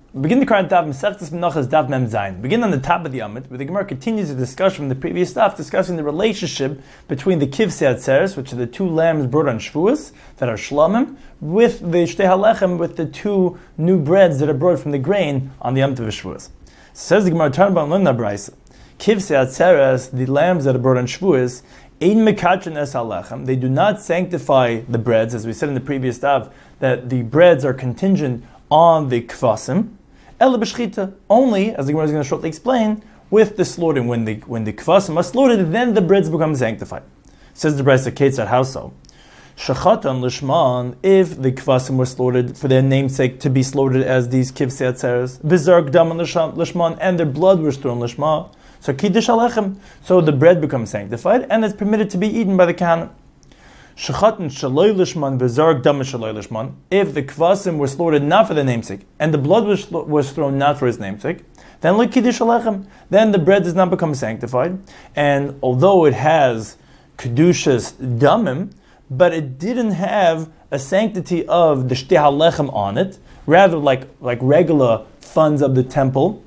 Begin the current daf, Masechtas Menachos daf Mem Zayin. Begin on the top of the Amud, where the Gemara continues the discussion from the previous daf, discussing the relationship between the Kivsei Atzeres, which are the two lambs brought on Shavuos, that are Shlamim, with the Shtei HaLechem, with the two new breads that are brought from the grain on the Yom Tov Shavuos. Says the Gemara, turn about Luna Braisa. Kivsei Atzeres, the lambs that are brought on Shavuos, Ein Mekatrin Es HaLechem, they do not sanctify the breads, as we said in the previous daf, that the breads are contingent on the kvasim, ela b'shchita, only, as the Gemara is going to shortly explain, with the slaughtering. When the kvasim are slaughtered, then the breads become sanctified. Says the Brisa, Ketzad, how so? Shachatan lishman, if the kvasim were slaughtered for their namesake to be slaughtered as these kivsei atzeres, v'zark dam lishman, and their blood was thrown lishma, so kiddush alechem, so the bread becomes sanctified, and it's permitted to be eaten by the Kohanim. Shechatan shaloi lishman v'zark dam shaloi lishman. If the kvasim were slaughtered not for the namesake and the blood was thrown not for his namesake, then like kiddush alechem, then the bread does not become sanctified. And although it has kedushas damim, but it didn't have a sanctity of the shtei halechem on it, rather like regular funds of the temple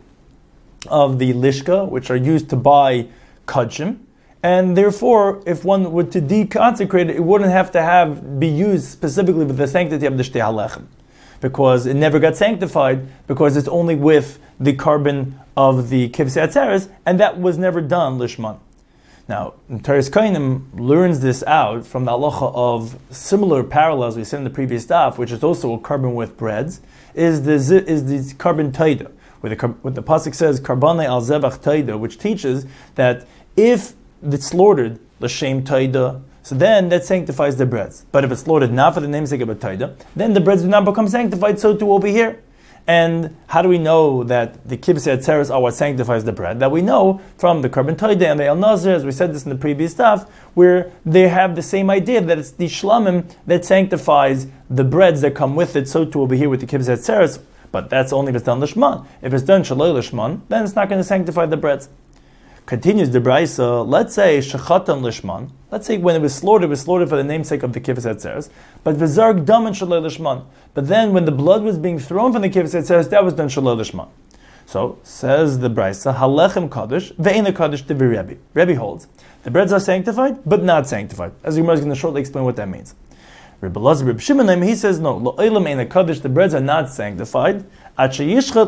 of the lishka, which are used to buy kudshim. And therefore, if one were to deconsecrate it, it wouldn't have to be used specifically with the sanctity of the Shtei HaLechem, because it never got sanctified, because it's only with the carbon of the Kivsei Atzeres, and that was never done, Lishman. Now, Teres Kainim learns this out from the halacha of similar parallels we said in the previous daf, which is also a carbon with breads, is the carbon taida, where the pasuk says, Karbane al zevach taida, which teaches that if it's slaughtered l'shem taida, so then that sanctifies the breads. But if it's slaughtered not for the namesake of a taida, then the breads do not become sanctified. So too over here. And how do we know that the kivsei atzeres are what sanctifies the bread? That we know from the carbon taida and the el nazir, as we said this in the previous stuff, where they have the same idea that it's the shlamim that sanctifies the breads that come with it. So too over here with the kivsei atzeres, but that's only if it's done lishman. If it's done shaloi lishman, then it's not going to sanctify the breads. Continues the Braisa, let's say shechatan lishman. Let's say when it was slaughtered for the namesake of the kivsei atzeres. But v'zark dam and shaloi lishman. But then when the blood was being thrown from the kivsei atzeres, that was done shaloi lishman. So says the Braisa, halechem kaddish ve'ena kaddish to Rebbe. Rebbe holds the breads are sanctified but not sanctified. As the Gemara is going to shortly explain what that means. Rebbe Elazar, Rebbe Shimon, he says no. Lo'elam eina kaddish, the breads are not sanctified. Until you do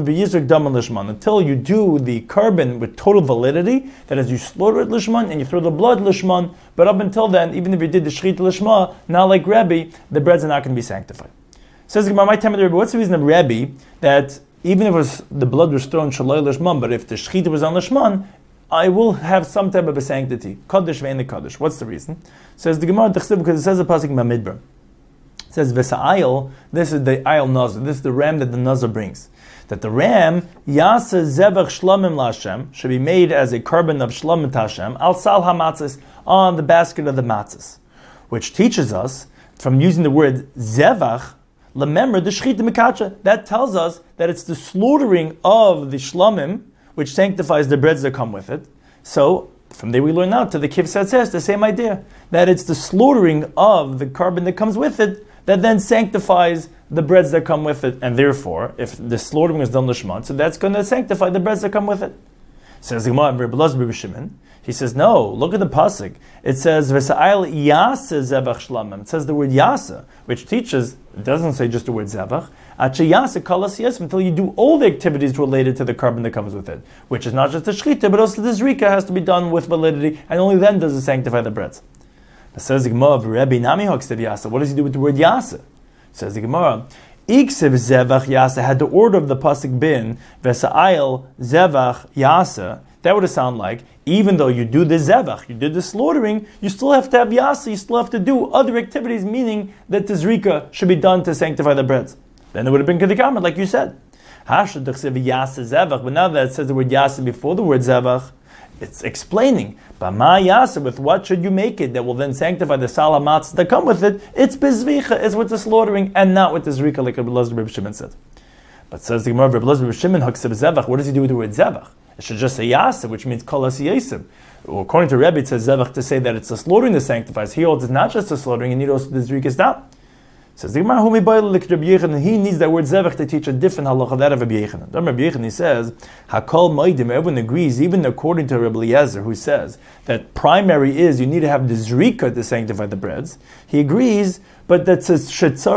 the carbon with total validity, that is, you slaughter it lishman and you throw the blood lishman, but up until then, even if you did the shechita lishma, not like Rebbe, the breads are not going to be sanctified. Says the Gemara, my time of the Rebbe, what's the reason of Rebbe that even if the blood was thrown shaloi lishman, but if the shechita was on lishman, I will have some type of a sanctity. Kaddish ve'en kaddish. What's the reason? Says the Gemara, because it says a pasuk Bamidbar. It says Vesa'ayil, this is the ayil nazar, this is the ram that the nazar brings. That the ram, Yasa Zevach Shlamim Lashem, should be made as a carbon of Shlamim Tashem, Al Sal HaMatzis, on the basket of the matzahs. Which teaches us, from using the word Zevach, Lememra, the Shechita Mekacha, that tells us that it's the slaughtering of the Shlamim, which sanctifies the breads that come with it. So, from there we learn out to the Kivsei Atzeres, the same idea, that it's the slaughtering of the carbon that comes with it that then sanctifies the breads that come with it, and therefore, if the slaughtering is done lishman, so that's going to sanctify the breads that come with it. Says the Gemara, Rebbe Elazar, Rebbe Shimon, he says, no, look at the pasuk. It says, V'sa'ayil yasa zevach shlamim. It says the word yasa, which teaches, it doesn't say just the word zevach, yasa kalas yes, until you do all the activities related to the carbon that comes with it, which is not just the shechita, but also the zrika has to be done with validity, and only then does it sanctify the breads. It says the Gemara, Rebbe Nami Hoksev Yasa. What does he do with the word Yasa? Says the Gemara, Iksev Zevach Yasa. Had the order of the pasuk been Vesa'ayil Zevach Yasa, that would have sounded like, even though you do the Zevach, you did the slaughtering, you still have to have Yasa, you still have to do other activities, meaning that the Zrika should be done to sanctify the breads. Then it would have been Kedikamat, like you said. Hashad Yasa Zevach, but now that it says the word Yasa before the word Zevach, it's explaining, but ma yasa, with what should you make it that will then sanctify the salamatz that come with it? It's bezvicha, it's with the slaughtering, and not with the zrika, like Rebbe Elazar, Rebbe Shimon said. But says the Gemara, Rebbe Elazar, Rebbe Shimon, hakseb zevach. What does he do with the word zevach? It should just say yasa, which means kol asiyasim. Well, according to Rebbe, it says zevach to say that it's the slaughtering that sanctifies. He holds it's not just the slaughtering, and need also the zrika's down. Says the Gemara, and he needs that word zevach to teach a different halacha, that of Rabbi Yechanan. Rabbi Yechanan, he says, Hakol Moedim, everyone agrees, even according to Rabbi Eliezer, who says that primary is you need to have the zrika to sanctify the breads. He agrees, but that says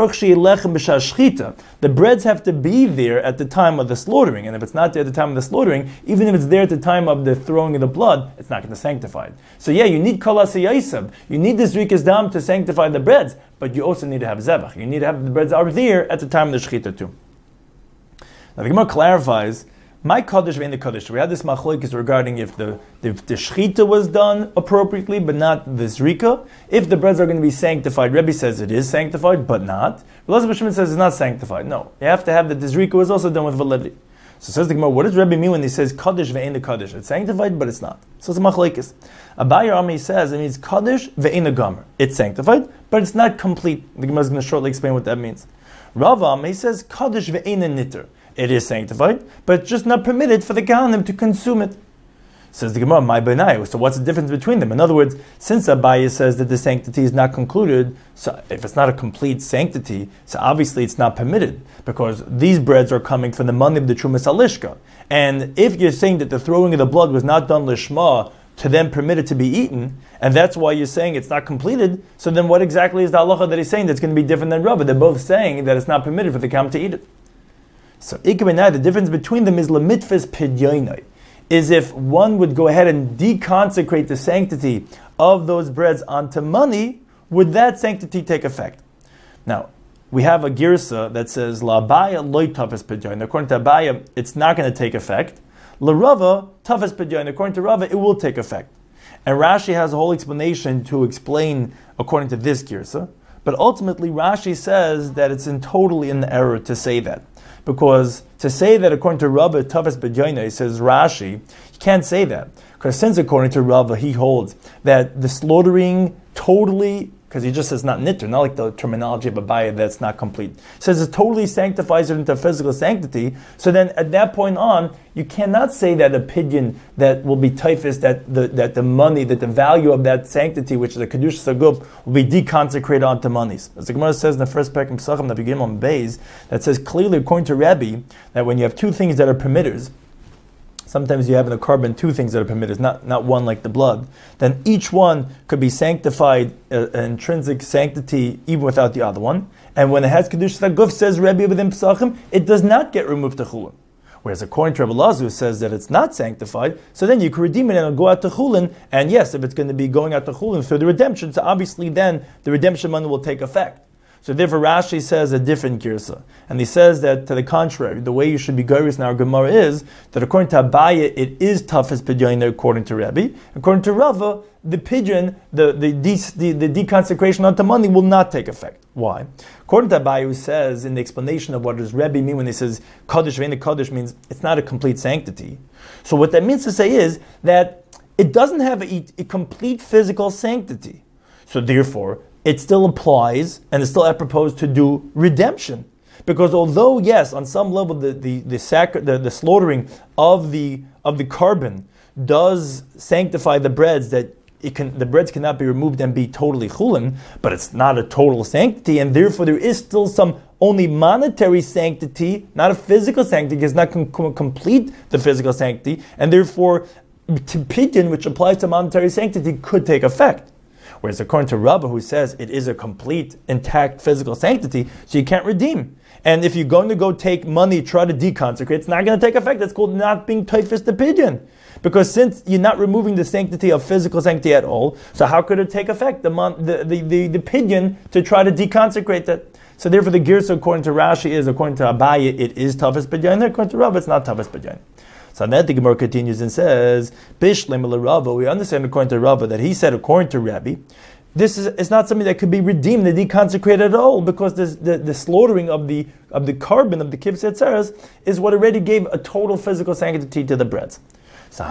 the breads have to be there at the time of the slaughtering, and if it's not there at the time of the slaughtering, even if it's there at the time of the throwing of the blood, it's not going to sanctify it. So yeah, you need kol asiyasab, you need the zrikas dam to sanctify the breads, but you also need to have zevach. You need to have the breads are there at the time of the shechita too. Now the Gemara clarifies, my kaddish vein the kaddish. We had this machlokes regarding if the shechita was done appropriately, but not the zrika. If the breads are going to be sanctified, Rebbe says it is sanctified, but not. Elazar Shimon says it's not sanctified. No, you have to have that the zrika was also done with validity. So says the Gemara, what does Rebbe mean when he says kaddish vein the kaddish? It's sanctified, but it's not. So it's a machlokes. Abaye Ami says it means kaddish vein the gomer. It's sanctified, but it's not complete. The Gemara is going to shortly explain what that means. Rav Ami says kaddish vein the nitter. It is sanctified, but it's just not permitted for the Kohanim to consume it. Says the Gemara, my benai. So what's the difference between them? In other words, since Abaye says that the sanctity is not concluded, so if it's not a complete sanctity, so obviously it's not permitted, because these breads are coming from the money of the Trumas Alishka. And if you're saying that the throwing of the blood was not done lishma, to then permit it to be eaten, and that's why you're saying it's not completed, so then what exactly is the halacha that he's saying that's going to be different than Rabbah? They're both saying that it's not permitted for the Kohanim to eat it. So, the difference between them is lemitfis pidyoinai, is if one would go ahead and deconsecrate the sanctity of those breads onto money, would that sanctity take effect? Now, we have a girsa that says la Abaye loy tafes pidyoin. According to Abaye, it's not going to take effect. La Rava tafes pidyoin. According to Rava, it will take effect. And Rashi has a whole explanation to explain according to this girsa. But ultimately, Rashi says that it's totally in the error to say that. Because to say that according to Rava, Tafas B'Joina, says Rashi, you can't say that. Because since according to Rava, he holds that the slaughtering totally, because he just says not nitter, not like the terminology of Abaye that's not complete. He says it totally sanctifies it into physical sanctity. So then at that point on, you cannot say that a pidyon that will be typhus, that the money, that the value of that sanctity, which is a Kedusha Saguf, will be deconsecrated onto monies. As the Gemara says in the first Perek Pesachim, that begin on Beis, that says clearly according to Rabbi, that when you have two things that are permitters, sometimes you have in the carbon two things that are permitted, not one like the blood, then each one could be sanctified, intrinsic sanctity, even without the other one. And when it has Kedusha Saguf, says Rebbe within Pesachim, it does not get removed to Chulin. Whereas according to Rabbi Elazar, says that it's not sanctified, so then you can redeem it and it'll go out to Chulin, and yes, if it's going to be going out to Chulin through the redemption, so obviously then the redemption money will take effect. So therefore Rashi says a different girsa. And he says that to the contrary, the way you should be geiris in our Gemara is that according to Abaye, it is tafes pidyon according to Rebbe. According to Rava, the pidyon, the deconsecration onto money will not take effect. Why? According to Abaye, who says in the explanation of what does Rebbe mean when he says Kaddish vein Kaddish means it's not a complete sanctity. So what that means to say is that it doesn't have a complete physical sanctity. So therefore, it still applies and it's still apropos to do redemption. Because although, yes, on some level the slaughtering of the carbon does sanctify the breads, that the breads cannot be removed and be totally chulin, but it's not a total sanctity, and therefore there is still some only monetary sanctity, not a physical sanctity, it's not complete the physical sanctity, and therefore pidyon, which applies to monetary sanctity, could take effect. Whereas according to Rabbah, who says it is a complete, intact physical sanctity, so you can't redeem. And if you're going to go take money, try to deconsecrate, it's not going to take effect. That's called not being typhus the pidyon. Because since you're not removing the sanctity of physical sanctity at all, so how could it take effect, the pidyon, to try to deconsecrate that? So therefore the girsa according to Rashi is, according to Abaye, it is tafes pidyon. According to Rabbah, it's not tafes pidyon. So then the Gemara continues and says, Bishlem Rava. We understand according to Rava that he said according to Rabbi, this is not something that could be redeemed and deconsecrated at all, because the slaughtering of the carbon of the kibbutz etzeres is what already gave a total physical sanctity to the breads. So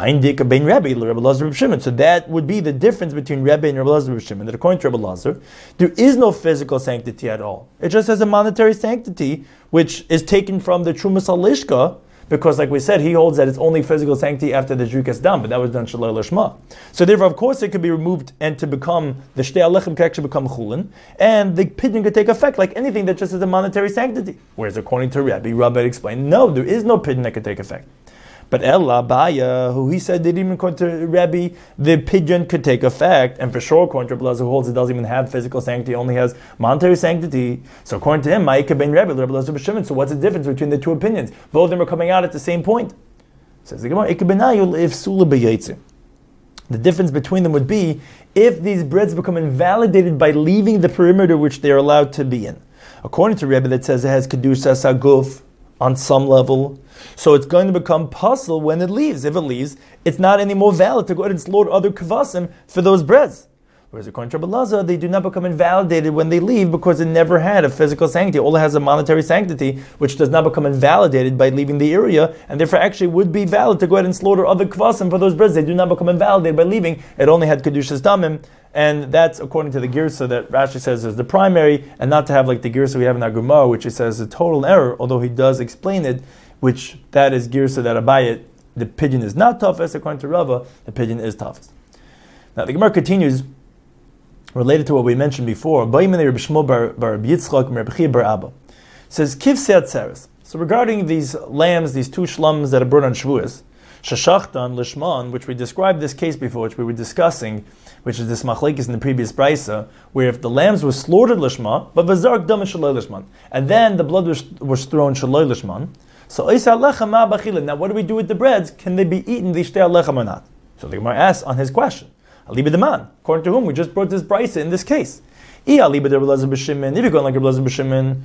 that would be the difference between Rebbe and Rabbi Elazar and Shimon. That according to Rabbi Elazar, there is no physical sanctity at all. It just has a monetary sanctity, which is taken from the Trumas Alishka, because like we said, he holds that it's only physical sanctity after the Zrikas Dam, but that was done Shaloi Lishma. So therefore, of course, it could be removed and to become, the Shtei Alechem could actually become Chulin, and the pidyon could take effect like anything that just has a monetary sanctity. Whereas according to Rabbi explained, no, there is no pidyon that could take effect. But Ella Baya, who he said that even according to Rabbi, the pidyon could take effect, and for sure, according to Rabbi who holds it doesn't even have physical sanctity, only has monetary sanctity. So according to him, Ma'ika ben Rabbi, Rabbi Shimon. So what's the difference between the two opinions? Both of them are coming out at the same point. Says the Gemara, the difference between them would be if these breads become invalidated by leaving the perimeter which they are allowed to be in. According to Rabbi, that says it has kedusha saguf on some level. So it's going to become puzzle when it leaves. If it leaves, it's not anymore valid to go ahead and slaughter other kavasim for those breads. Whereas according to Rabbi Lazar, they do not become invalidated when they leave because it never had a physical sanctity. All it has a monetary sanctity, which does not become invalidated by leaving the area, and therefore actually would be valid to go ahead and slaughter other kavasim for those breads. They do not become invalidated by leaving. It only had kedushas damim, and that's according to the girsa that Rashi says is the primary, and not to have like the girsa we have in our Gemara, which he says is a total error, although he does explain it, which that is girsa that Abayit, the pidyon is not toughest. According to Rava, the pidyon is toughest. Now the Gemara continues, related to what we mentioned before. Says Kivsei Atzeres. So regarding these lambs, these two shlums that are brought on Shavuos, Shashachtan Lishman, which we described this case before, which we were discussing, which is this machlekes in the previous brisa, where if the lambs were slaughtered Lishma, but Vazark Dam Shaloi Lishman, and then the blood was thrown Shaloi Lishman. So now what do we do with the breads? Can they be eaten, the Shtei Alechem or not? So the Gemara asks on his question, Aliba Deman, according to whom we just brought this brisa in this case. If you're going like Rabbi B'Shimon,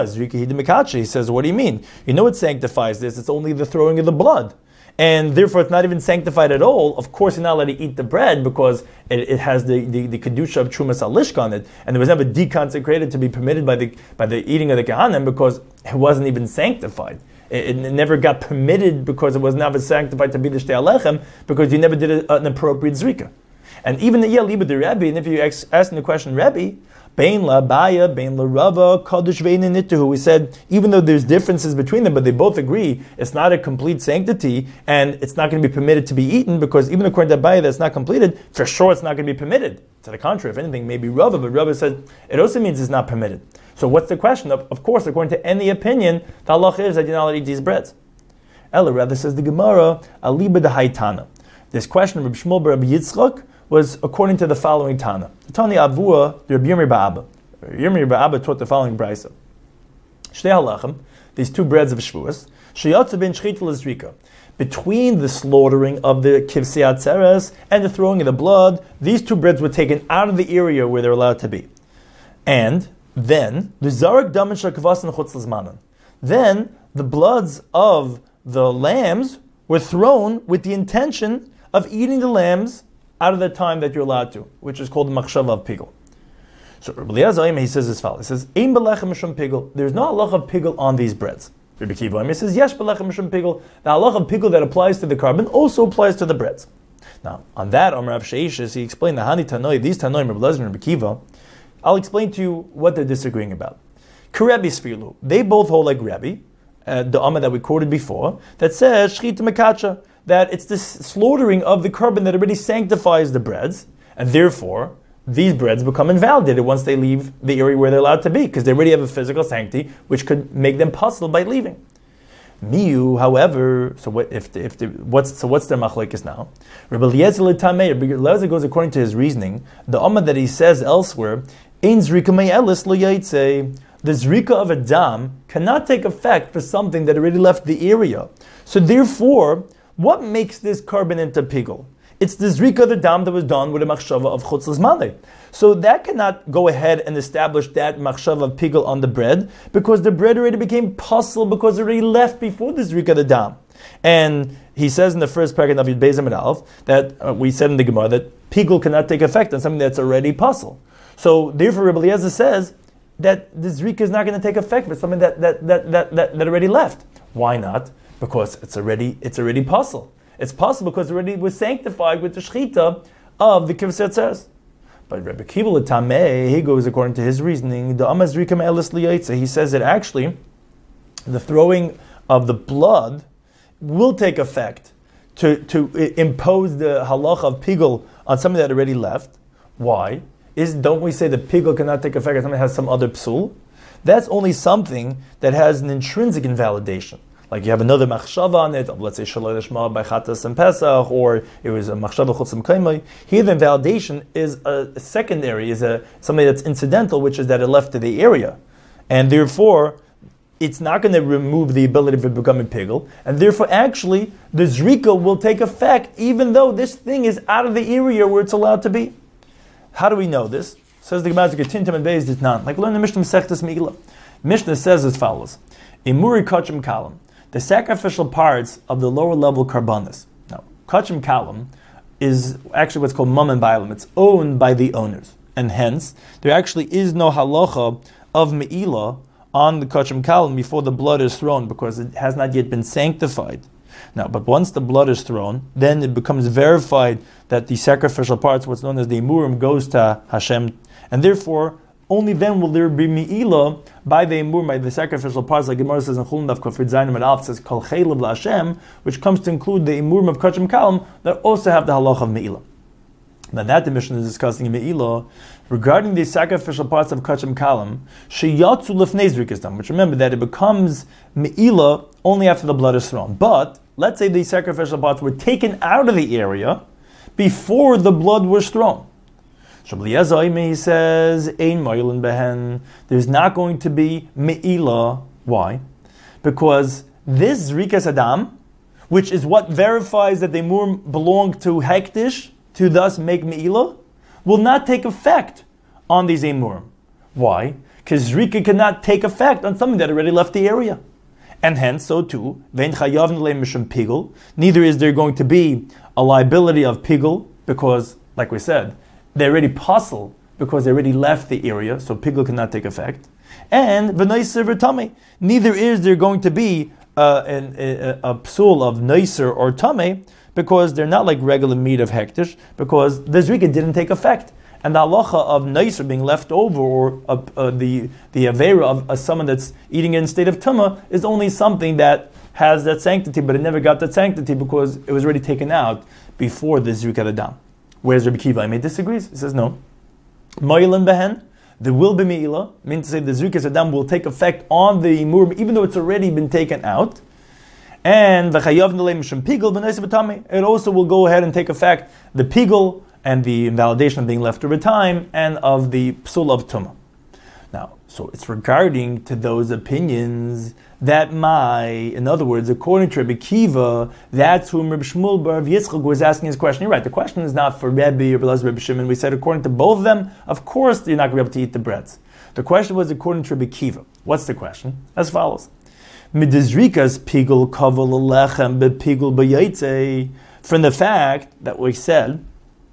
he says, what do you mean? You know what sanctifies this? It's only the throwing of the blood. And therefore it's not even sanctified at all. Of course you're not allowed to eat the bread because it has the kedusha of Trumas Alishka on it, and it was never deconsecrated to be permitted by the eating of the Kahanim because it wasn't even sanctified. It never got permitted because it was never sanctified to be the Shtei Alechem because you never did an appropriate zrika. And even the Liba the Rebbe, and if you ask the question, Rebbe, Bein la Baya, Bein la Rava, Kadosh Vein Nituhu, we said, even though there's differences between them, but they both agree it's not a complete sanctity, and it's not going to be permitted to be eaten, because even according to Baya that's not completed, for sure it's not going to be permitted. To the contrary, if anything, maybe Rava, but Rava said it also means it's not permitted. So what's the question? Of course, according to any opinion, the halach is that you're not allowed to eat these breads. Ella rather says the Gemara, Aliba de Haitana. This question of Rabbi Shmuel Rabbi Yitzchak was according to the following Tana. The Tani Avua, the Rabbi Yirmiyah Ba'abba. Yirmiyah Ba'abba taught the following brisa. Shtei halachim, these two breads of Shavuos, sheyatzu ben shchita l'zrika. Between the slaughtering of the Kivsei Atzeres and the throwing of the blood, these two breads were taken out of the area where they're allowed to be. And then, the Zarak Damin Shakavasan Chutz Lizmanan. Then, the bloods of the lambs were thrown with the intention of eating the lambs out of the time that you're allowed to, which is called the Machshava of Pigel. So Rabbi Eliezer, he says as follows. He says, Ein belechem mishum pigel. There's no halach of pigel on these breads. Rabbi Kiva, he says, Yesh belechem mishum pigel. The halach of pigel that applies to the carbon also applies to the breads. Now, on that, Amar Rav Sheishis, he explained the Hani Tanoi, these Tanoi, Rabbi Eliezer and Rabbi Kiva. I'll explain to you what they're disagreeing about. Karebi Sfilu, they both hold like Rabbi, the Amma that we quoted before, that says, Shchita Mekacha, that it's this slaughtering of the carbon that already sanctifies the breads, and therefore, these breads become invalidated once they leave the area where they're allowed to be, because they already have a physical sanctity, which could make them puzzled by leaving. Miu, however, what's their machlekes now? Rabbi Eliezer goes according to his reasoning. The Amma that he says elsewhere, Ein zrika me'elis lo yaitze. The zrika of a dam cannot take effect for something that already left the area. So therefore, what makes this carbon into pigel? It's the zrika of the dam that was done with a machshava of chutz l'zmanei. So that cannot go ahead and establish that machshava of pigel on the bread, because the bread already became puzzle because it already left before the zrika of the dam. And he says in the first paragraph of Yud Beis Amud Aleph that we said in the Gemara that pigel cannot take effect on something that's already puzzle. So therefore, Rabbi Eliezer says that the zrika is not going to take effect for something that already left. Why not? Because it's already puzzle. It's possible because it already was sanctified with the shechita of the Kivsei Atzeres. But Rebbe Kiva L'Tameh, he goes according to his reasoning, the Amaz Rika Me'elis Liyaitze, he says that actually the throwing of the blood will take effect to impose the halacha of pigul on something that already left. Why? Don't we say that pigul cannot take effect on something that has some other psul? That's only something that has an intrinsic invalidation. Like you have another machshava on it, let's say shaloi lishma by chatas and pesach, or it was a machshava chutz m'kaimai. Here the invalidation is a secondary, something that's incidental, which is that it left to the area. And therefore, it's not going to remove the ability of it becoming pigul, and therefore actually the zrika will take effect even though this thing is out of the area where it's allowed to be. How do we know this? Says the Gemara, Tintam and Beis did not. Like learn the Mishnah Masechtas Megillah. Mishnah says as follows: Imuri kachim kalam, the sacrificial parts of the lower level karbanis. Now, kachim kalam is actually what's called mum and bailam. It's owned by the owners, and hence there actually is no halacha of me'ilah on the kachim kalam before the blood is thrown, because it has not yet been sanctified. Now, but once the blood is thrown, then it becomes verified that the sacrificial parts, what's known as the imurim, goes to Hashem, and therefore only then will there be me'ilah by the imurim, by the sacrificial parts, like Gemara says in Chulun Daf Kafir Zayin and Alf says kol chaylev laHashem, which comes to include the imurim of kachim kalam that also have the halacha of me'ilah. Now that the Mishnah is discussing in me'ilah regarding the sacrificial parts of kachim kalam, sheyatzu lefnei zrikas dam, which remember that it becomes me'ilah only after the blood is thrown. But let's say the sacrificial parts were taken out of the area before the blood was thrown. He says, Ein moilin behen. There's not going to be me'ilah. Why? Because this zrikas adam, which is what verifies that the imurim belong to hektish, to thus make me'ilah, will not take effect on these imurim. Why? Because zrika cannot take effect on something that already left the area. And hence, so too, neither is there going to be a liability of pigul, because, like we said, they're already puzzle because they already left the area, so pigul cannot take effect. And neither is there going to be a psul of noiser or tameh, because they're not like regular meat of hektish, because the zrika didn't take effect. And the halacha of noiser being left over, or the avera of someone that's eating it in state of tumah, is only something that has that sanctity, but it never got that sanctity because it was already taken out before the zrikat adam. Whereas Rabbi Kiva disagrees. He says no. Moilin behen, there will be me'ilah, meaning to say the zrikat adam will take effect on the imurim even though it's already been taken out. And it also will go ahead and take effect the pigul and the invalidation of being left over time, and of the psul of tumah. Now, so it's regarding to those opinions that in other words, according to Rabbi Kiva, that's whom Rabbi Shmuel bar Rav Yitzchak was asking his question. You're right, the question is not for Rebbe or Rabbi Shimon. We said according to both of them, of course you're not going to be able to eat the breads. The question was according to Rabbi Kiva. What's the question? As follows. Midizrikas pigul kaval lechem bepigul b'yaitze. From the fact that we said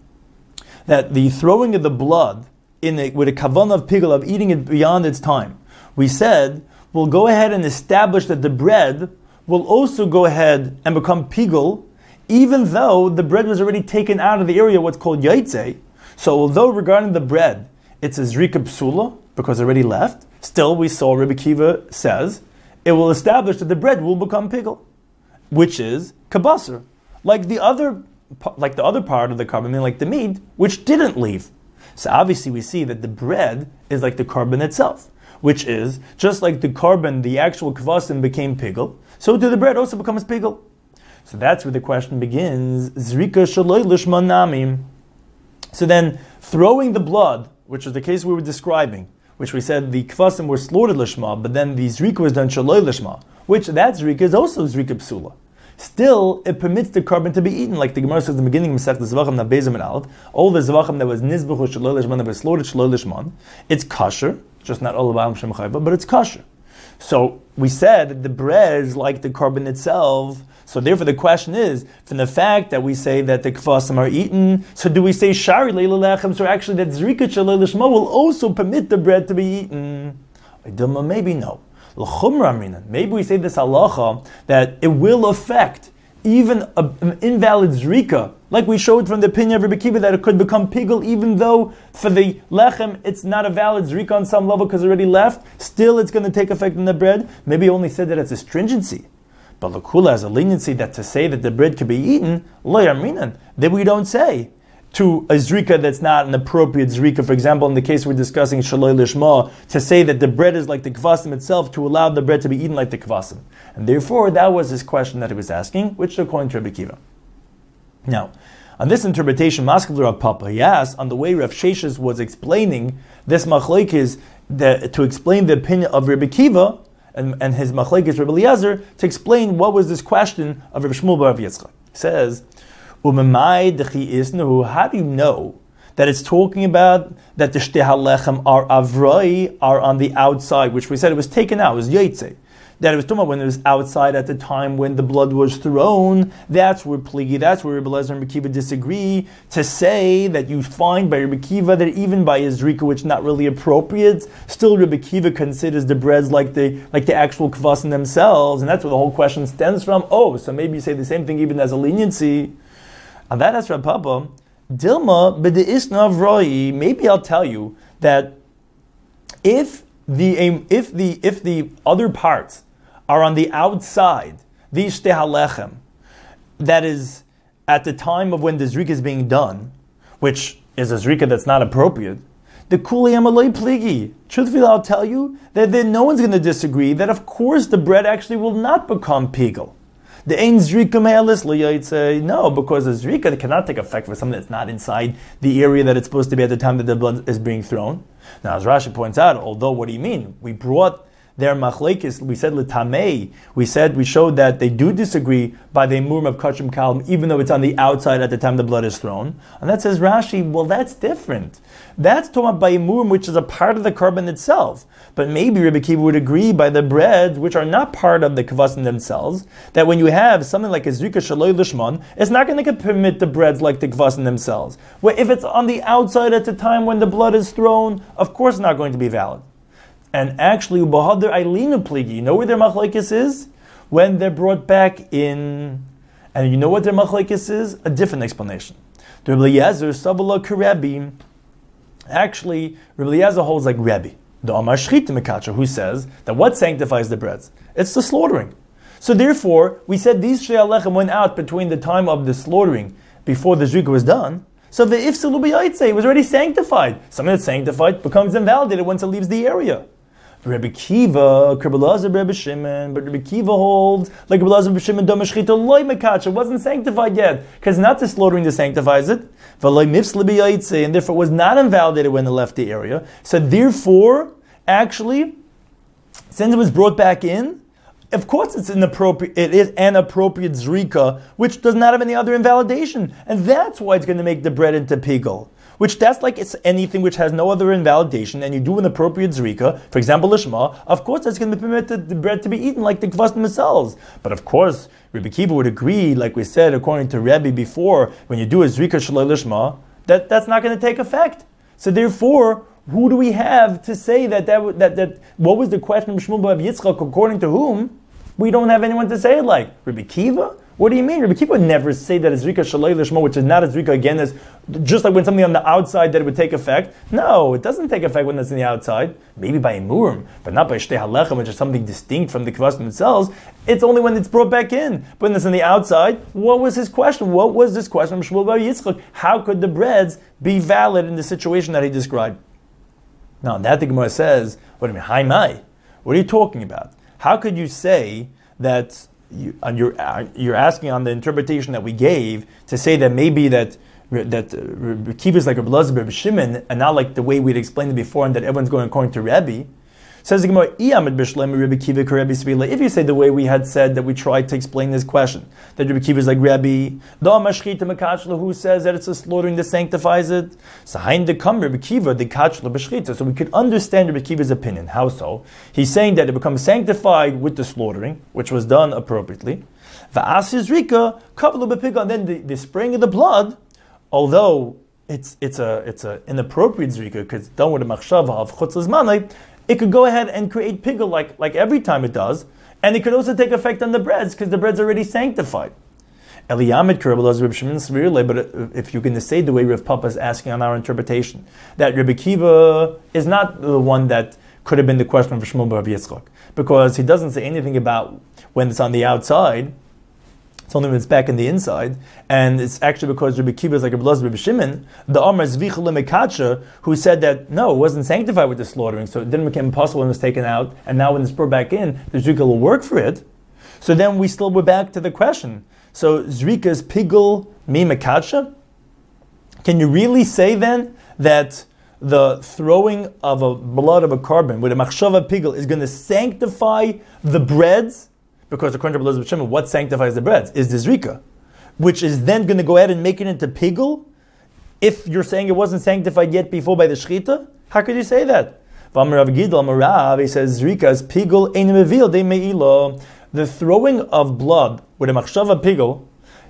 that the throwing of the blood with a kavanah of pigul, of eating it beyond its time, we said we'll go ahead and establish that the bread will also go ahead and become pigul, even though the bread was already taken out of the area, what's called yaitze. So although regarding the bread, it's a zrika psula, because it already left, still we saw Rabbi Kiva says, it will establish that the bread will become pigul, which is kabasar, like the other part of the carbon, like the meat, which didn't leave. So obviously we see that the bread is like the carbon itself, which is just like the carbon, the actual kvasim became pigul, so too the bread also becomes pigul. So that's where the question begins. Zrika shaloi lishma namim. So then, throwing the blood, which is the case we were describing, which we said the kvasim were slaughtered lishma, but then the zrika was done shaloi lishma, which that zrika is also zrika psula. Still, it permits the carbon to be eaten, like the Gemara says in the beginning of Masechet Zvachim na Bezim and Aleph. All the Zvachim that was nizbuchu shaloi lishman, that was slaughtered shaloi lishman, it's kosher, just not all of Shem Chayva, but it's kosher. So we said that the bread is like the carbon itself. So therefore the question is, from the fact that we say that the kvasim are eaten, so do we say shari leila lechem, so actually that zrika shaloi lishma will also permit the bread to be eaten? Maybe no. Maybe we say this halacha that it will affect even an invalid zrika, like we showed from the opinion of Rabbi Kiva that it could become pigul, even though for the lechem it's not a valid zrika on some level because it already left. Still, it's going to take effect on the bread. Maybe only said that it's a stringency, But Lakula has a leniency that to say that the bread could be eaten, lo yarminan, that we don't say to a zrika that's not an appropriate zrika. For example, in the case we're discussing shaloi lishma, to say that the bread is like the kvasim itself, to allow the bread to be eaten like the kvasim. And therefore, that was his question that he was asking, which is according to Rabbi Kiva. Now, on this interpretation, Maskil Rav Papa, he asked, on the way Rav Sheshes was explaining this machlekes, to explain the opinion of Rabbi Kiva, and his machlekes Rabbi Eliezer, to explain what was this question of Rabbi Shmuel bar Rav Yitzchak. He says, how do you know that it's talking about that the shtei halechem are avroi, are on the outside, which we said it was taken out, it was yotze. That it was talking about when it was outside at the time when the blood was thrown. That's where Pligi, that's where Rabbi Eliezer and Rabbi Kiva disagree, to say that you find by Rabbi Kiva that even by his zrika, which is not really appropriate, still Rabbi Kiva considers the breads like the actual kvasim themselves, and that's where the whole question stems from. Oh, so maybe you say the same thing even as a leniency. On that as Rav Papa, Dilma b'de'isna avroi, maybe I'll tell you that if the other parts are on the outside, these shtei halechem, that is at the time of when the zrika is being done, which is a zrika that's not appropriate, the kuli amalei pligi. Truthfully, I'll tell you that then no one's going to disagree that of course the bread actually will not become pigel. The ein zrika me'alis l'yaitze. No, because a zrika cannot take effect for something that's not inside the area that it's supposed to be at the time that the blood is being thrown. Now, as Rashi points out, although what do you mean? We brought their machlekes, we said l'tamei, we showed that they do disagree by the murim of kachim kalim, even though it's on the outside at the time the blood is thrown. And that says Rashi, well, that's different. That's talking about by a murim, which is a part of the carbon itself. But maybe Rabbi Kiva would agree by the breads, which are not part of the kvasim themselves, that when you have something like a zrika shaloi lishman, it's not going to permit the breads like the kvasim themselves. Where if it's on the outside at the time when the blood is thrown, of course it's not going to be valid. And actually, Bahadr Ailina Pligi, you know where their machlekes is? When they're brought back in. And you know what their machlekes is? A different explanation. The Rabbi Eliezer, Savala Karebi, actually, Rabbi Eliezer holds like Rebbe, the Amar Shchita Mekacha, who says that what sanctifies the breads? It's the slaughtering. So therefore, we said these Shtei Halechem went out between the time of the slaughtering, before the Zrika was done. So the Ifsalu B'Yaitze, it was already sanctified. Something that's sanctified becomes invalidated once it leaves the area. Rabbi Kiva, Rabbi Eliezer, Rabbi Shimon, but Rabbi Kiva holds like Rabbi Eliezer, Rabbi Shimon, Dom Shchita loy mekacha. It wasn't sanctified yet, because not the slaughtering that sanctifies it. V'loy mifsli b'yaitze, and therefore it was not invalidated when it left the area. So therefore, actually, since it was brought back in, of course it is an appropriate zrika, which does not have any other invalidation, and that's why it's going to make the bread into pigel. Which that's like it's anything which has no other invalidation, and you do an appropriate zrika, for example, lishma, of course that's going to permit the bread to be eaten like the kvasim themselves. But of course, Rabbi Kiva would agree, like we said, according to Rebbe before, when you do a zrika shaloi lishma, that's not going to take effect. So therefore, who do we have to say that what was the question of Shmuel bar Yitzchak, according to whom? We don't have anyone to say it like. Rabbi Kiva? What do you mean? Rabbi Kiva would never say that a zrika shaloi lishma, which is not a zrika again, is just like when something on the outside that it would take effect. No, it doesn't take effect when it's on the outside. Maybe by a murim, but not by shtei halechem, which is something distinct from the kvasim themselves. It's only when it's brought back in. But when it's on the outside, what was his question? What was this question from Shmuel bar Yitzchak? How could the breads be valid in the situation that he described? Now, that the Gemara says, what do you mean? Hi, mai. What are you talking about? How could you say that you're asking on the interpretation that we gave to say that maybe that Kiva is like Rabbi Eliezer, Rabbi Shimon, and not like the way we'd explained it before, and that everyone's going according to Rebbe? Says the Gemara, if you say the way we had said that we tried to explain this question, that Rabbi Kiva is like Rebbe, who says that it's a slaughtering that sanctifies it, so Rabbi Kiva, the kachla b'shchita. So we could understand Rabbi Kiva's opinion. How so? He's saying that it becomes sanctified with the slaughtering, which was done appropriately. And then the spraying of the blood, although it's a inappropriate zrika because it's done with a machshava of chutzlas manay, it could go ahead and create pigel like every time it does, and it could also take effect on the breads because the bread's already sanctified. But if you're going to say the way Rav Papa is asking on our interpretation, that Rabbi Kiva is not the one that could have been the question of Shmuel Bar Yitzchak, because he doesn't say anything about when it's on the outside. It's only when it's back in the inside, and it's actually because Rabbi Kiva is like Rabbi Elazar, Rabbi Shimon, the Amar Zvicha Lemekacha, who said that no, it wasn't sanctified with the slaughtering, so it didn't become impossible when it was taken out, and now when it's brought back in, the Zrika will work for it. So then we're back to the question. So Zrika is Pigul Mi Mekacha? Can you really say then that the throwing of a blood of a carbon with a machshava pigul is going to sanctify the breads? Because according to Rabbi Shimon, what sanctifies the breads is the zrika, which is then going to go ahead and make it into pigul. If you're saying it wasn't sanctified yet before by the shechita, how could you say that? He says zrika is pigul ein mevil de meila. The throwing of blood with a machshava pigul,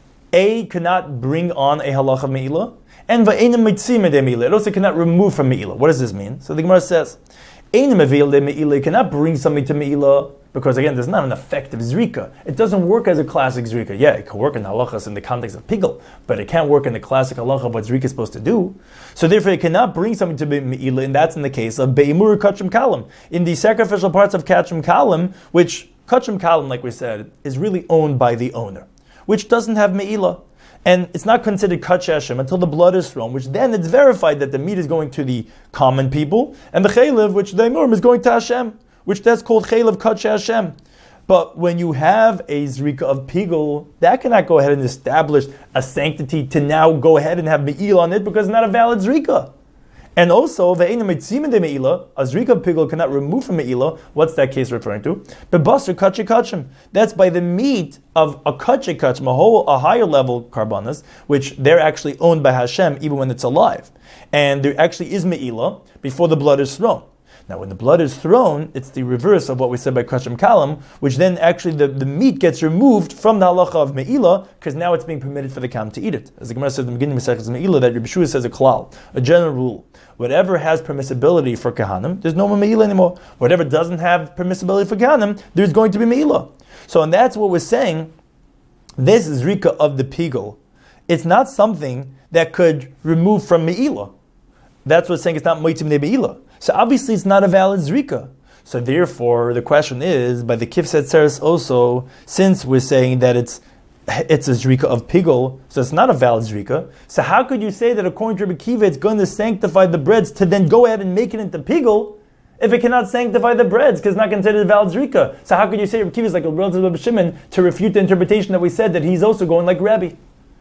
cannot bring on a halach of meila, and va'enim mitzim de meila. It also cannot remove from meila. What does this mean? So the Gemara says, ein mevil de meila cannot bring something to meila. Because again, there's not an effective zrika. It doesn't work as a classic zrika. Yeah, it can work in halachas in the context of pigul, but it can't work in the classic halacha of what zrika is supposed to do. So therefore, it cannot bring something to be me'ila, and that's in the case of be'imur kachim kalim. In the sacrificial parts of kachim kalim, which kachim kalim, like we said, is really owned by the owner, which doesn't have me'ila. And it's not considered kach Hashem until the blood is thrown, which then it's verified that the meat is going to the common people, and the chaylev, which the imurim, is going to Hashem, which that's called chaylev kach Hashem. But when you have a zrika of pigul, that cannot go ahead and establish a sanctity to now go ahead and have me'ila on it because it's not a valid zrika. And also, ve'ena mitzim de me'ila, a zrika of pigul cannot remove from me'ila. What's that case referring to? Bebasar kach kachim. That's by the meat of a kach kachim, a higher level karbanas, which they're actually owned by Hashem even when it's alive. And there actually is me'ila before the blood is thrown. Now, when the blood is thrown, it's the reverse of what we said by Kachim Kalam, which then actually the meat gets removed from the halacha of Me'ila, because now it's being permitted for the Kam to eat it. As the Gemara says in the beginning of Masechtas Me'ila, that Rabbi Shua says a klal, a general rule. Whatever has permissibility for Kahanim, there's no more Me'ila anymore. Whatever doesn't have permissibility for Kahanim, there's going to be Me'ila. So, and that's what we're saying, this is Rika of the Pigul. It's not something that could remove from Me'ila. That's what's saying it's not Moitzim de Me'ila. So obviously it's not a valid zrika. So therefore the question is, by the Kifset Seres also, since we're saying that it's a zrika of pigul, so it's not a valid zrika, so how could you say that according to Rabbi Kiva it's going to sanctify the breads to then go ahead and make it into pigul if it cannot sanctify the breads because it's not considered a valid zrika? So how could you say Rabbi Kiva is like a relative of Shimon to refute the interpretation that we said that he's also going like Rabbi?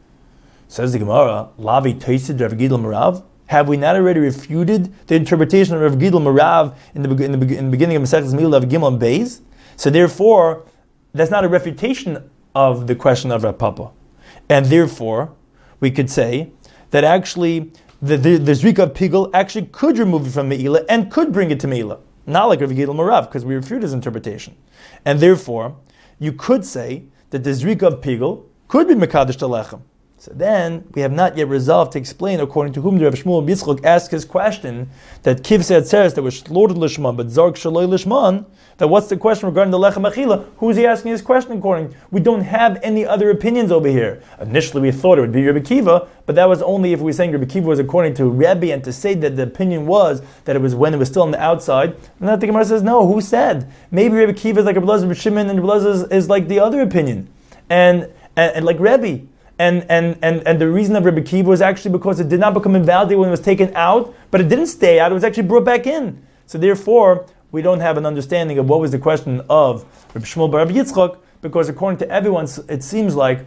Says the Gemara, Lavi Taisid Rav Gidl Marav. Have we not already refuted the interpretation of Rav Gidl Marav in the beginning of Masechtas Me'ila of Gimel and Beis? So therefore, that's not a refutation of the question of Rav Papa. And therefore, we could say that actually the Zrika of Pigul actually could remove it from Me'ila and could bring it to Me'ila. Not like Rav Gidl Marav, because we refute his interpretation. And therefore, you could say that the Zrika of Pigul could be Mekadosh Talechem. So then, we have not yet resolved to explain according to whom the Rav Shmuel Yitzchak asked his question, that Kivsei Atzeres that was slaughtered Lishman, but Zark Shaloi Lishman, that what's the question regarding the Lechem Achila? Who is he asking his question according? We don't have any other opinions over here. Initially we thought it would be Rabbi Kiva, but that was only if we were saying Rabbi Kiva was according to Rabbi, and to say that the opinion was that it was when it was still on the outside. And then the Gemara says, no, who said? Maybe Rabbi Kiva is like Rabbi Elazar, Rabbi Shimon, and Rabbi Elazar is like the other opinion. And like Rabbi. And the reason of Rabbi Kiva was actually because it did not become invalid when it was taken out, but it didn't stay out, it was actually brought back in. So therefore, we don't have an understanding of what was the question of Rabbi Shmuel bar Rabbi Yitzchak, because according to everyone, it seems like,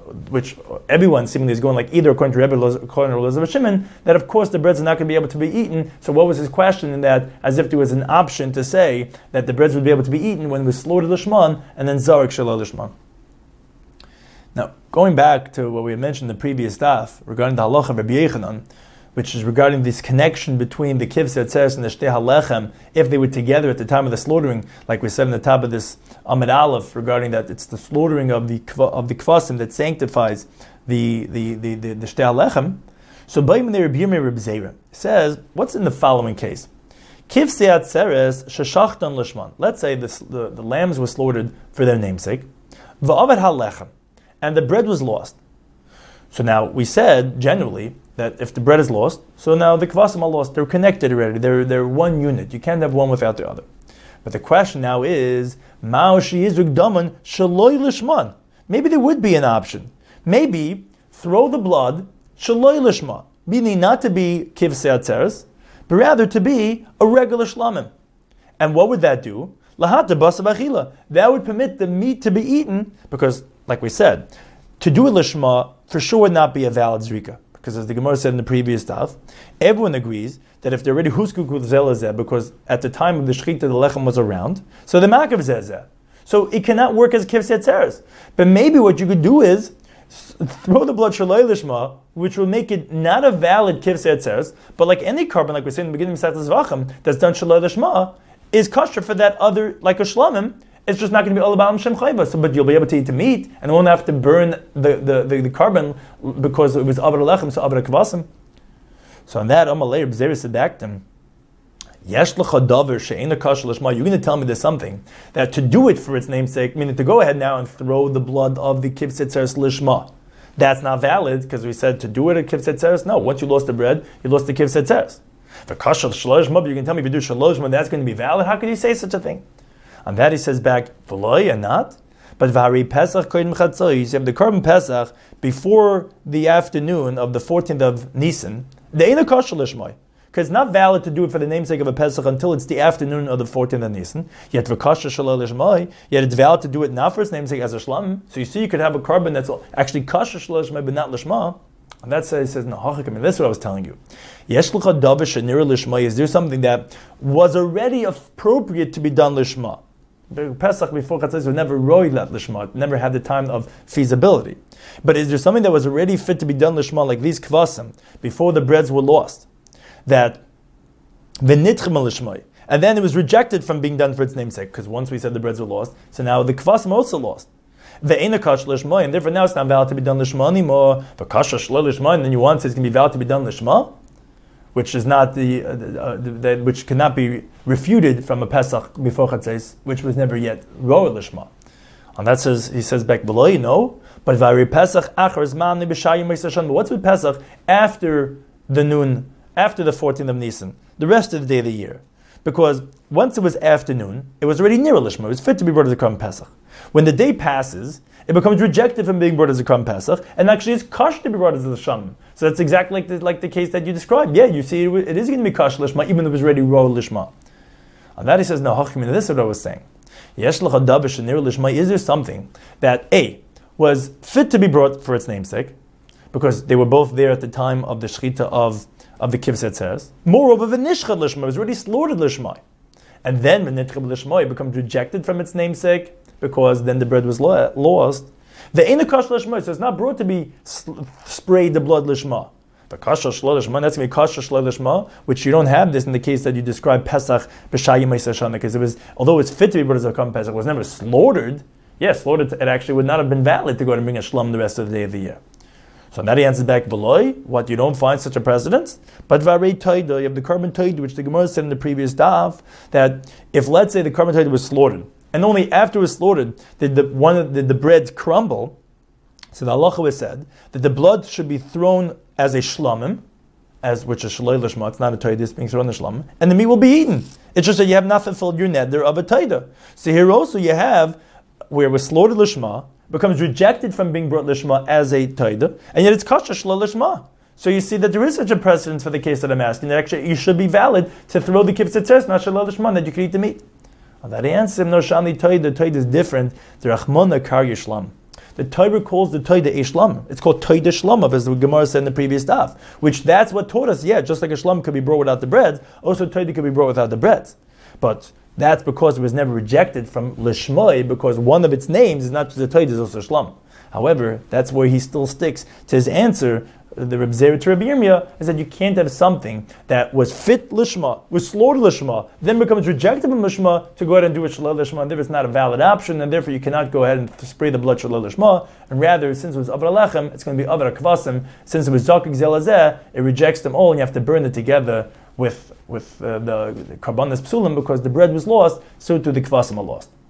everyone seemingly is going like either according to Rabbi according to Elazar Shimon, that of course the breads are not going to be able to be eaten. So what was his question in that, as if there was an option to say that the breads would be able to be eaten when it was slaughtered Lishman, and then Zarek Shalal Lishman. Now, going back to what we had mentioned in the previous daf regarding the halacha of Rabbi Yechanan, which is regarding this connection between the Kivsei Atzeres and the Shtei HaLechem, if they were together at the time of the slaughtering, like we said in the top of this Amid Aleph, regarding that it's the slaughtering of the kvasim that sanctifies the Shtei HaLechem. So, Ba'im Rabbi Yirmiyah Rabbi Zera says, what's in the following case? Kivsei Atzeres sheshachtan lishman. Let's say the lambs were slaughtered for their namesake. Va'avad HaLechem. And the bread was lost. So now we said, generally, that if the bread is lost, so now the kvasim are lost. They're connected already. They're one unit. You can't have one without the other. But the question now is, Mao she'izruk daman shaloi lishman. Maybe there would be an option. Maybe throw the blood shaloi lishma, meaning not to be kivsei atzeres, but rather to be a regular shlamim. And what would that do? Lahata basa b'achila. That would permit the meat to be eaten, because, like we said, to do a lishma for sure would not be a valid zrika. Because as the Gemara said in the previous daf, everyone agrees that if they're already huskuk with zelazeh, because at the time of the shechita the lechem was around, so the makav zezeh. So it cannot work as kivsei atzeres. But maybe what you could do is throw the blood shaloi lishma, which will make it not a valid kivsei atzeres, but like any carbon, like we said in the beginning of Masechtas Zvachim, that's done shaloi lishma, is kosher for that other, like a shlamim. It's just not going to be all about Shem Chayva. So, but you'll be able to eat the meat and won't have to burn the carbon because it was Avar Lechem, so Avar Kvasim. So on that, Amalei B'Zeri Sedaktim, Yesh L'cha Davar She'ena Kasher L'Shma. You're going to tell me there's something that to do it for its namesake, meaning to go ahead now and throw the blood of the Kivsei Atzeres L'Shma. That's not valid because we said to do it at Kivsei Atzeres. No, once you lost the bread, you lost the Kivsei Atzeres. For Kasher L'Shma, but you can tell me if you do Shaloshma, that's going to be valid. How could you say such a thing? On that he says back, V'loy, and not. But Vari Pesach Kodim Chatzoi, you have the Korban Pesach before the afternoon of the 14th of Nisan, the Eina Kosher Lishmoi. Because it's not valid to do it for the namesake of a Pesach until it's the afternoon of the 14th of Nisan. Yet V'kosher Shaloi Lishmoi, yet it's valid to do it not for its namesake as a Shlam. So you see you could have a carbon that's actually Kosher Shaloi Lishmoi, but not Lishma. And that's he says, no, I mean, that's what I was telling you. Yesh L'cha Davar She'nira Lishma, is there something that was already appropriate to be done Lishma? Pesach before Chatzos was never roilat lishma, never had the time of feasibility. But is there something that was already fit to be done lishma, like these kvasim, before the breads were lost, that v'nitchem lishma, and then it was rejected from being done for its namesake, because once we said the breads were lost, so now the kvasim also lost. Ve'ena kash lishma, and therefore now it's not valid to be done lishma anymore. V'kasha shlo lishma, and then you want to say it's going to be valid to be done lishma, which is not which cannot be refuted from a Pesach before Chatzos, which was never yet Roa Lishma. And that says, he says back below, you know, but Vari Pesach Achar Zman B'Shayim Meisashan. But what's with Pesach after the noon, after the 14th of Nisan, the rest of the day of the year? Because once it was afternoon, it was already near Lishma. It was fit to be brought as a Korban Pesach. When the day passes, it becomes rejected from being brought as a Korban Pesach, and actually it's kash to be brought as a Sham. So that's exactly like the case that you described. Yeah, you see, it is going to be kash lishma, even though it was already raw lishma. On that he says, no, this is what I was saying. Yesh l'cha davar she'nira lishma, is there something that A, was fit to be brought for its namesake, because they were both there at the time of the shechita of the kivsei atzeres. Moreover, v'nishchad lishma, it was already slaughtered lishma. And then v'nitchad lishma, it becomes rejected from its namesake, because then the bread was lost. The Eina Kash Lishma, so it's not brought to be sprayed the blood Lishma. The Kasha Shlo Lishma, that's going to be Kasha Shlo Lishma, which you don't have this in the case that you described Pesach B'Shayim Meisashana, because it was, although it's fit to be brought as a Korban Pesach, it was never slaughtered. Yes, slaughtered, it actually would not have been valid to go and bring a Shlom the rest of the day of the year. So now he answers back, Beloy, what, you don't find such a precedence? But Varei Taida, you have the Korban Taida, which the Gemara said in the previous daf, that if, let's say, the Korban Taida was slaughtered, and only after it was slaughtered did the bread crumble, so the halacha was said that the blood should be thrown as a shlamim, which is shaloi lishma, it's not a taida, it's being thrown in shlamim, and the meat will be eaten. It's just that you have not fulfilled your neder of a taida. So here also you have where it was slaughtered lishma, becomes rejected from being brought lishma as a taida, and yet it's kasha shaloi lishma. So you see that there is such a precedence for the case that I'm asking, that actually you should be valid to throw the kivsei atzeres, not shaloi lishma, that you can eat the meat. That answer, no shani taida, the taida is different. The rachmona kar yishlam. The Torah calls the taida a shlam. It's called taida shlamav, as the Gemara said in the previous daf. Which that's what taught us. Yeah, just like a shlam could be brought without the bread, also taida could be brought without the bread. But that's because it was never rejected from lishmoi, because one of its names is not just the taida, it's also shlam. However, that's where he still sticks to his answer. The Reb Zera to Rabbi Yirmiyah is that you can't have something that was fit lishma, was slaughtered lishma, then becomes rejected from lishma to go ahead and do a shalal lishma, and therefore it's not a valid option, and therefore you cannot go ahead and spray the blood shalal lishma, and rather, since it was avar lechem, it's going to be avar kvasim. Since it was zakik zelazeh, it rejects them all, and you have to burn it together with the karbanas psulim, because the bread was lost, so too the kvasim are lost.